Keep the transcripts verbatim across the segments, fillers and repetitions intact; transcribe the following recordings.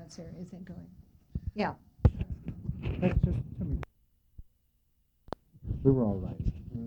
minutes here, is it going? Yeah. That's just, tell me. We were all right.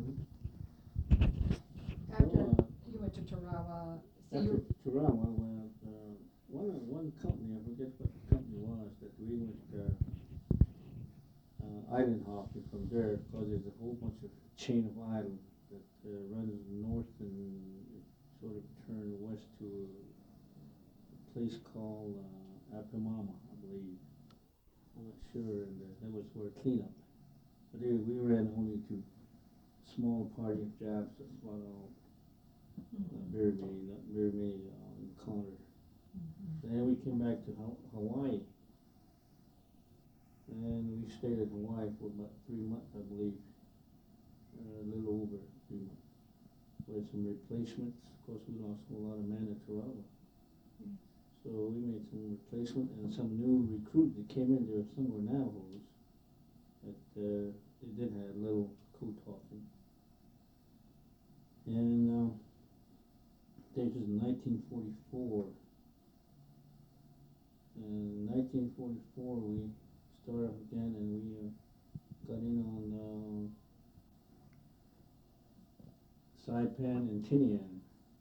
After Well, uh, you went to Tarawa, so After you, Tarawa, when, uh, one, one company, I forget what the company was, that we went, uh, uh, island hopping from there, because there's a whole bunch of chain of islands that, uh, runs north and sort of turn west to a place called, uh, Apamama, I believe. I'm not sure, and uh, that was for cleanup. But anyway, we ran only to small party of Japs, that's about all. Not very many, not very many uh, encountered. Then we came back to Ha- Hawaii. And we stayed in Hawaii for about three months, I believe. Uh, a little over three months. We had some replacements. Of course, we lost a whole lot of men at Tarawa. So we made some replacement and some new recruit that came in there. Some were Navajos. That uh, they did have a little co-talking. And uh, this was in nineteen forty-four. And in nineteen forty-four, we started up again, and we uh, got in on uh, Saipan and Tinian.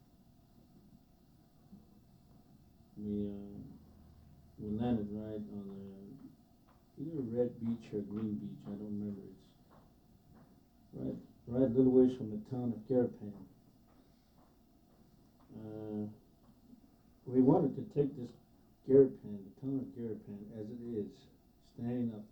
We uh, we landed right on the either Red Beach or Green Beach. I don't remember. It's right, right a little ways from the town of Garapan. Uh, we wanted to take this Garapan, the town of Garapan, as it is, standing up.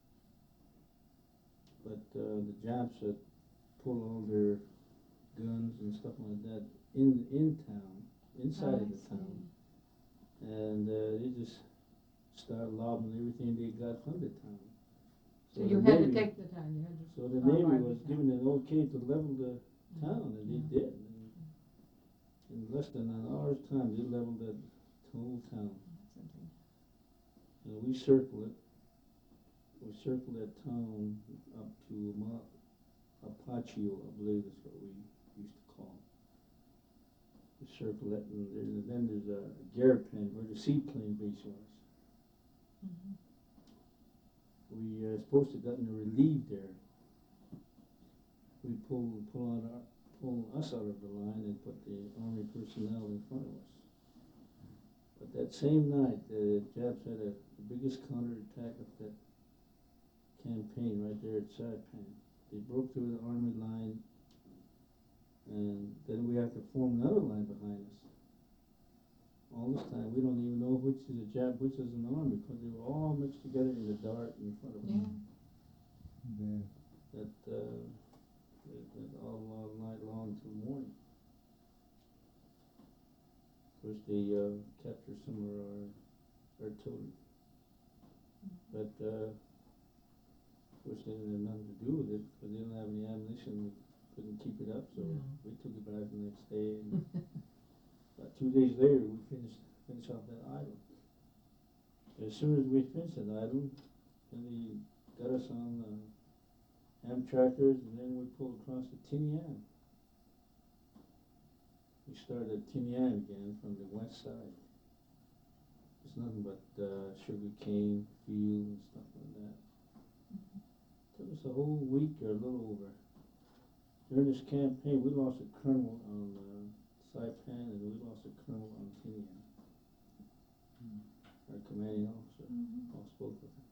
But uh, the Japs had pulled all their guns and stuff like that in in town, inside Oh, of I the see. town, and uh, they just started lobbing everything they got from the town. so the you had to Navy- take the time, you had to. So the bombard Navy the was town. giving an okay to level the town, and they Yeah. did. And in less than an hour's time, they leveled that whole town. Something. And we circled it. We circled that town up to Ma- Apachio, I believe that's what we used to call it. We circled it, and there, and then there's a Garapan where the seaplane base was. Mhm. We uh, supposed to gotten relieved there. We pulled pull out our, pull us out of the line and put the army personnel in front of us. But that same night, the Japs had a, the biggest counterattack of that campaign right there at Saipan. They broke through the army line, and then we have to form another line behind us. All this time, we don't even know which is a Jap, which is an army, because they were all mixed together in the dark in front of us. Yeah. Yeah. That, uh, that, that all, all night long till morning. Of course, they uh, captured some of our artillery. But, uh, of course, they didn't have nothing to do with it, because they didn't have any ammunition. We couldn't keep it up, so No. we took it back the next day. And about two days later, we finished finished off that island. As soon as we finished that island, then they got us on uh, Amtrakers, and then we pulled across to Tinian. We started at Tinian again from the west side. It's nothing but uh, sugar cane field and stuff like that. Took us a whole week or a little over. During this campaign, we lost a colonel on uh, Saipan, and we lost a colonel on Tinian. Our commanding officer, Mhm. all spoke with him.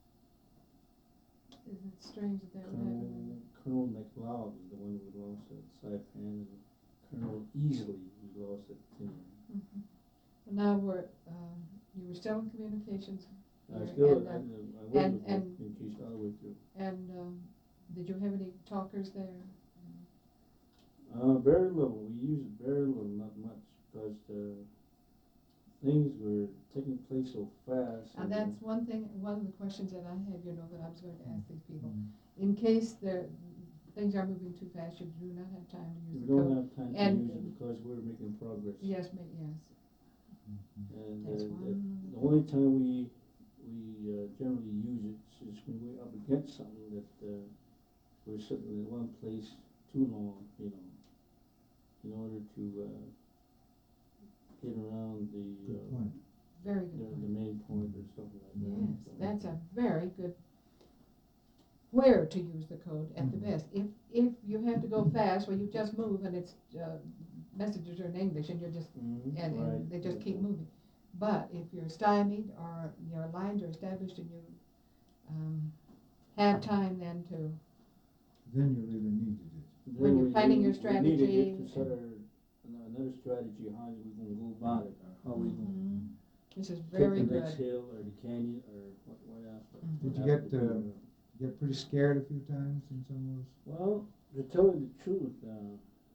Isn't it strange that that would Colonel, happen? Colonel McLeod is the one we lost at Saipan, and Colonel Easley we lost at Tinian. Mhm. Well, now we're, uh, you were still in communications. I here, still, and, I, uh, I was and- with and- communication all the way through. And, um, did you have any talkers there? Uh, very little. We used it very little, not much, because uh, things were taking place so fast. And uh, that's one thing, one of the questions that I have, you know, that I was going to ask these people. Mm. In case the, things are moving too fast, you do not have time to We use the don't code. have time to And- use it because we're making progress. Yes, ma- yes, And uh, that's that- one. the only time we we uh, generally use it is when we're up against something that uh, we're sitting in one place too long, you know, in order to uh, get around the Good uh, point. very the, good the point. main point or something like that. Yes, So- that's a very good, where to use the code at the Mhm. best. If, if you have to go fast, well, you just move and it's, uh, messages are in English and you're just, Mhm, and, and right, they just keep okay. moving. But if you're stymied or your lines are established and you, um, have time then to, Then you really needed it. when Then you're we- planning we- your We strategy needed it to and- set our, ano- another strategy, how we gonna go about it, or how we gonna Mhm. This is take very the next good. hill, or the canyon, or what, what else. what- Mhm. what Did you have get, to do, uh, uh, Get pretty scared a few times in some of those? Well, to tell you the truth, uh,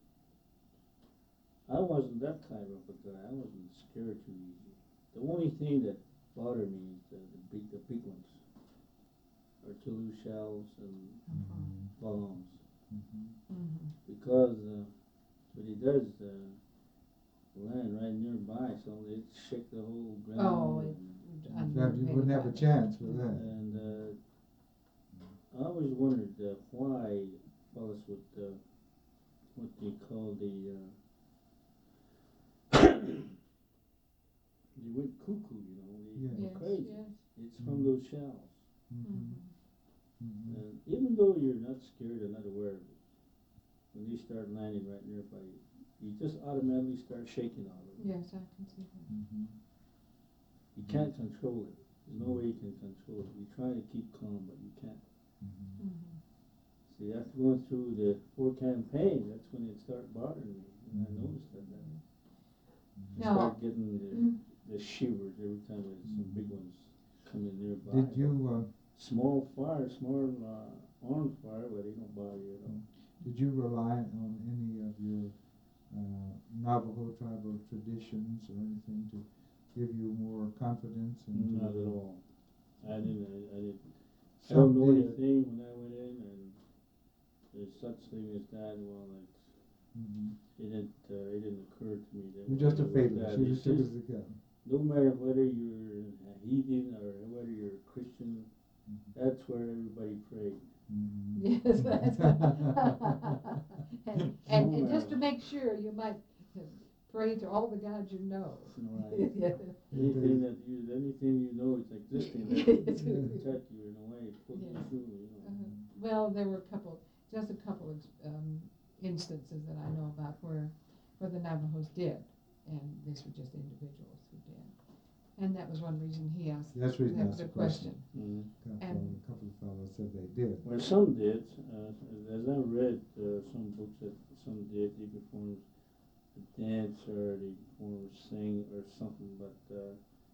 I wasn't that type of a guy. I wasn't scared too easy. The only thing that bothered me is the, the big, the big ones, artillery shells and Mhm. bombs, Mhm. Mhm. because uh, what he does uh, land right nearby, so it shake the whole ground. Oh, it- and, I That knew you many wouldn't have a times. chance for that. and uh, I always wondered uh, why fellas would uh, what they call the uh, they went cuckoo, you know, they Yeah. went Yes, crazy. yes. It's from those shells. Mhm. Mhm. Mhm. And even though you're not scared or not aware of it, when they start landing right nearby you, you just automatically start shaking all over. Yes, I can see that. Mhm. You can't control it. There's no way you can control it. You try to keep calm, but you can't. Mhm. Mhm. See, after going through the four campaign, that's when it started bothering me, and I Mhm. noticed that. that Mhm. I Now- started getting the, Mhm. the shivers every time there's some big ones coming nearby. Did you, uh, Small fire, small uh, arm fire, but they don't bother you at all. did you rely on any of your uh, Navajo tribal traditions or anything to give you more confidence? And Not at all. I didn't, I, I didn't. I Some don't know did. anything when I went in, and there's such thing as that. Well, it's, Mhm. it didn't, uh, it didn't occur to me that. You're just a it was that. fatalist. You It's just took it just- as it comes. No matter whether you're a heathen or whether you're a Christian, Mhm. that's where everybody prayed. Mhm. Yes, that's. And, and, and just to make sure, you might pray to all the gods you know. Right. Yeah. Anything that you, anything you know is existing that Yes. can protect you in a way, pull you Yes. through, you know. Uh, Well, there were a couple, just a couple of um, instances that I know about where, where the Navajos did, and these were just individuals who did. And that was one reason he asked That's the reason I that asked the the question. Mhm. Couple, And- a couple of fellows said they did. Well, some did, uh, as I read, uh, some books that some did, they performed a dance or they performed sing or something, but, uh,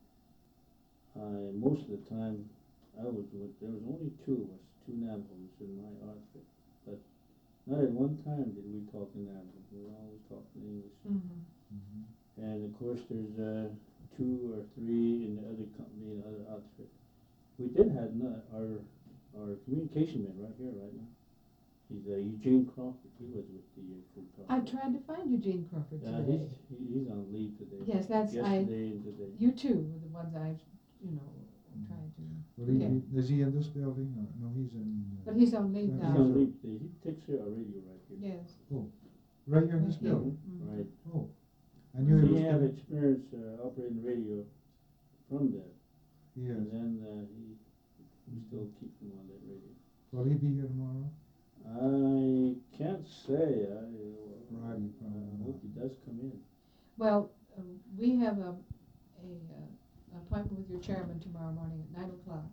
I, most of the time, I was with, there was only two of us, two Navajos in my outfit, but not at one time did we talk in Navajo, we were always talking English. Mhm. Mhm. And of course, there's, uh, two or three in the other company, in the other outfit. We did have no- our, our communication man right here, right now. He's uh, Eugene Crawford, he was with the uh, Food Talk. I tried to find Eugene Crawford Yeah, today. he's, he- he's on leave today. Yes, that's, I, Yesterday and today. you two were the ones I, you know, tried to, Well, he, Okay. he- is he in this building or, no, he's in. uh, but he's on leave He's He's now. on leave today, he takes care of our radio right here. Yes. Right here in this Right here. building? Mhm. Right. Oh, I knew he He was had gonna, experience, uh, operating radio from that, he and is. then, uh, he, we still keep him on that radio. Will he be here tomorrow? I can't say, I, Friday, uh, probably I not. hope he does come in. Well, uh, we have a, a, uh, appointment with your chairman tomorrow morning at nine o'clock.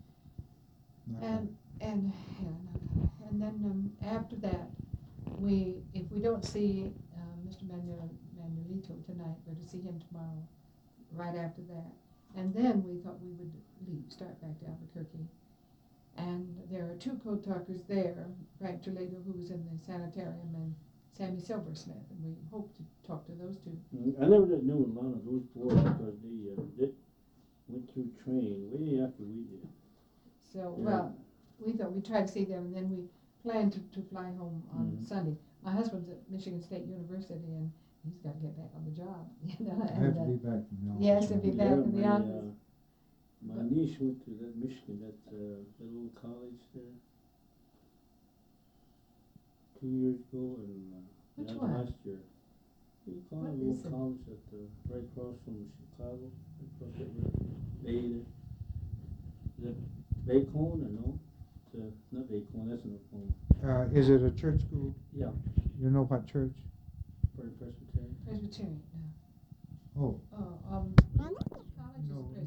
Not And, and, yeah, no, and then, um, after that, we, if we don't see, uh, Mister Manuel, Manuelito tonight, we're to see him tomorrow, right after that. And then we thought we would leave, start back to Albuquerque. And there are two code talkers there, Frank Toledo, who's in the sanitarium, and Sammy Silversmith, and we hope to talk to those two. Mm, I never did know a lot of those boys because they, uh, did, went through training way after we did. So, Yeah. well, we thought we'd try to see them, and then we plan to, to fly home on Mhm. Sunday. My husband's at Michigan State University, and he's gotta get back on the job, you know, I have and, to uh, be back in the office. yes, to be tomorrow. back Yeah, in the my, office. uh, My But- niece went to that Michigan, that, uh, that old college there, two years ago, and, uh, Which that one? last year. You call What it a little is it? college at the, right across from Chicago, right across that river, Bay there. Is it Baycone or no? It's, uh, not Baycone, that's an Oklahoma. Uh, is it a church school? Yeah, You know what church? First Presbyterian. Presbyterian, no. Oh, Oh, um, college is no,